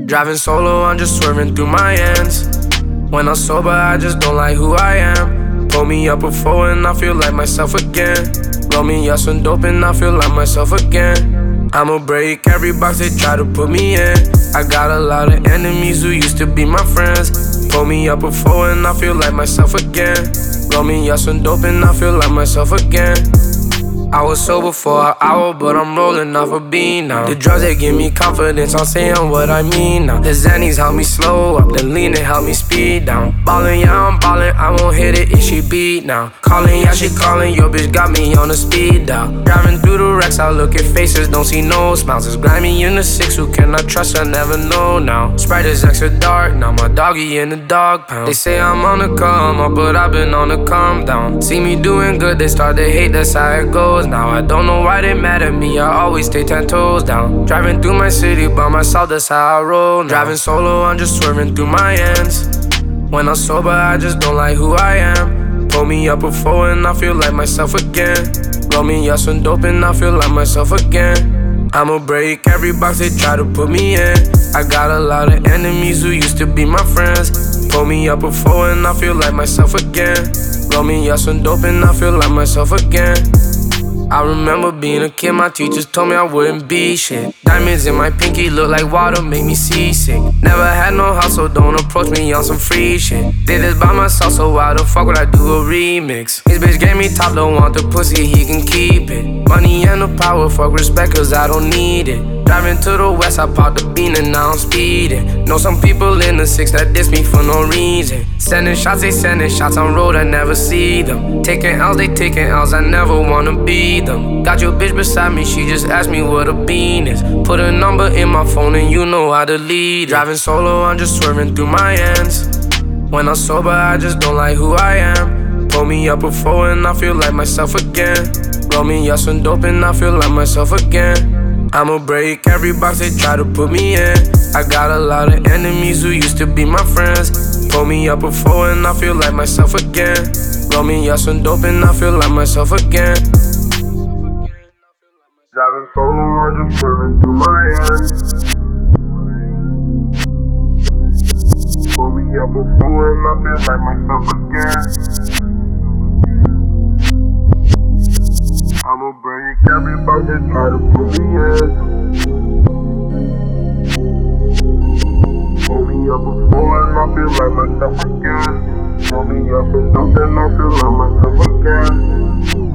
Driving solo, I'm just swerving through my ends. When I'm sober, I just don't like who I am. Pull me up before and I feel like myself again. Roll me up some dope and I feel like myself again. I'ma break every box they try to put me in. I got a lot of enemies who used to be my friends. Pull me up before and I feel like myself again. Roll me up some dope and I feel like myself again. I was sober for an hour, but I'm rolling off a bean now. The drugs, they give me confidence, I'm saying what I mean now. The Xannies help me slow up, the lean, they help me speed down. Ballin', yeah, I'm ballin', I won't hit it if she beat now. Callin', yeah, she callin', your bitch got me on the speed dial. Driving through the wrecks, I look at faces, don't see no smiles. It's grimy in the six, who can I trust, I never know now. Sprite is extra dark, now my doggy in the dog pound. They say I'm on the come up, but I've been on the calm down. See me doing good, they start to hate, that's how it goes. Now I don't know why they mad at me, I always stay 10 toes down. Driving through my city by myself, that's how I roll now. Driving solo, I'm just swerving through my ends. When I'm sober, I just don't like who I am. Pull me up before and I feel like myself again. Roll me up some dope and I feel like myself again. I'ma break every box they try to put me in. I got a lot of enemies who used to be my friends. Pull me up before and I feel like myself again. Roll me up some dope and I feel like myself again. I remember being a kid, my teachers told me I wouldn't be shit. Diamonds in my pinky look like water, make me seasick. Never had no house, so don't approach me on some free shit. Did this by myself, so why the fuck would I do a remix? His bitch gave me top, don't want the pussy, he can keep it. Money and the power, fuck respect, cause I don't need it. Driving to the west, I popped the bean and now I'm speeding. Know some people in the six that diss me for no reason. Sending shots, they sending shots on road, I never see them. Taking L's, they taking L's, I never wanna be them. Got your bitch beside me, she just asked me what a bean is. Put a number in my phone and you know how to lead it. Driving solo, I'm just swerving through my ends. When I'm sober, I just don't like who I am. Pull me up before and I feel like myself again. Roll me up some dope and I feel like myself again. I'ma break every box they try to put me in. I got a lot of enemies who used to be my friends. Pull me up before and I feel like myself again. Roll me up some dope and I feel like myself again. Driving solo, I'm just swerving through my ends. Pull me up before and I feel like myself again. I'ma break every box they try to put me in. Pull me up before and I feel like myself again. Pull me up and I feel like myself again.